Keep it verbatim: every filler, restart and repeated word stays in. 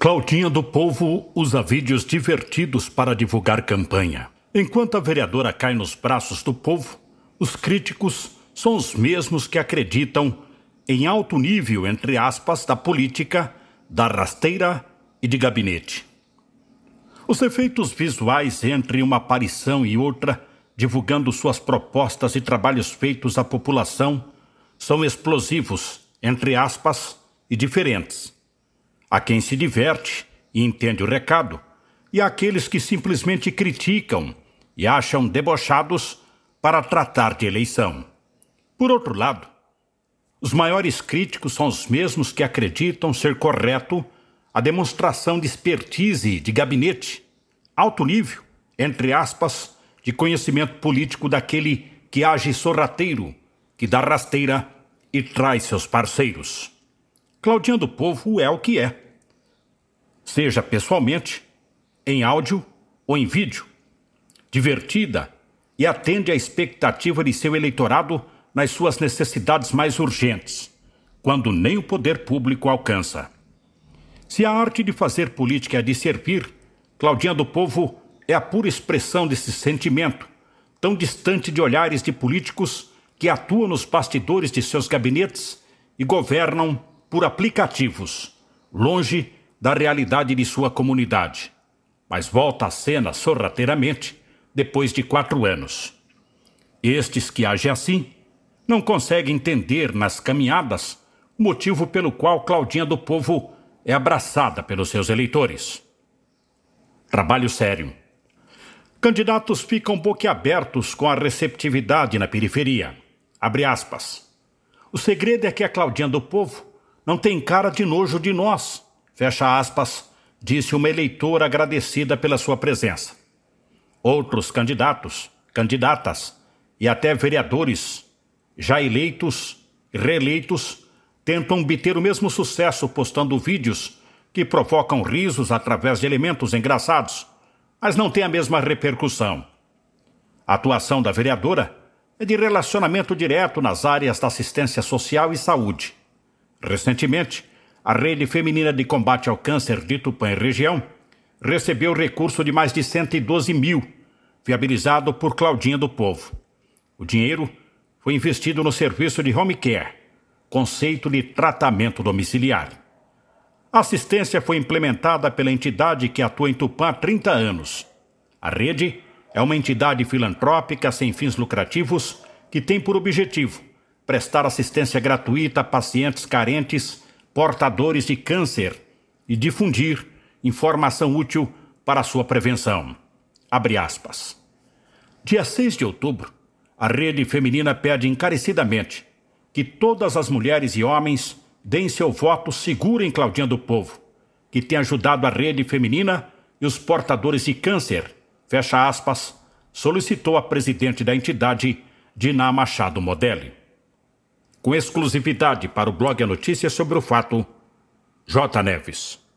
Claudinha do Povo usa vídeos divertidos para divulgar campanha. Enquanto a vereadora cai nos braços do povo, os críticos são os mesmos que acreditam em alto nível, entre aspas, da política, da rasteira e de gabinete. Os efeitos visuais entre uma aparição e outra, divulgando suas propostas e trabalhos feitos à população, são explosivos, entre aspas, e diferentes. Há quem se diverte e entende o recado, e há aqueles que simplesmente criticam e acham debochados para tratar de eleição. Por outro lado, os maiores críticos são os mesmos que acreditam ser correto a demonstração de expertise de gabinete, alto nível, entre aspas, de conhecimento político daquele que age sorrateiro, que dá rasteira e traz seus parceiros. Claudinha do Povo é o que é. Seja pessoalmente, em áudio ou em vídeo. Divertida e atende à expectativa de seu eleitorado nas suas necessidades mais urgentes, quando nem o poder público alcança. Se a arte de fazer política é de servir, Claudinha do Povo é a pura expressão desse sentimento, tão distante de olhares de políticos que atuam nos bastidores de seus gabinetes e governam por aplicativos, longe da realidade de sua comunidade, mas volta à cena sorrateiramente depois de quatro anos. Estes que agem assim não conseguem entender nas caminhadas o motivo pelo qual Claudinha do Povo é abraçada pelos seus eleitores. Trabalho sério. Candidatos ficam boquiabertos com a receptividade na periferia. Abre aspas. O segredo é que a Claudinha do Povo não tem cara de nojo de nós, fecha aspas, disse uma eleitora agradecida pela sua presença. Outros candidatos, candidatas e até vereadores, já eleitos e reeleitos, tentam obter o mesmo sucesso postando vídeos que provocam risos através de elementos engraçados, mas não têm a mesma repercussão. A atuação da vereadora é de relacionamento direto nas áreas da assistência social e saúde. Recentemente, a Rede Feminina de Combate ao Câncer de Tupã e região recebeu recurso de mais de cento e doze mil, viabilizado por Claudinha do Povo. O dinheiro foi investido no serviço de home care, conceito de tratamento domiciliar. A assistência foi implementada pela entidade que atua em Tupã há trinta anos. A rede é uma entidade filantrópica sem fins lucrativos que tem por objetivo prestar assistência gratuita a pacientes carentes, portadores de câncer e difundir informação útil para a sua prevenção. Abre aspas. Dia seis de outubro, a Rede Feminina pede encarecidamente que todas as mulheres e homens deem seu voto seguro em Claudinha do Povo, que tem ajudado a Rede Feminina e os portadores de câncer, fecha aspas, solicitou a presidente da entidade, Diná Machado Modelli. Com exclusividade para o blog A Notícia sobre o Fato, J. Neves.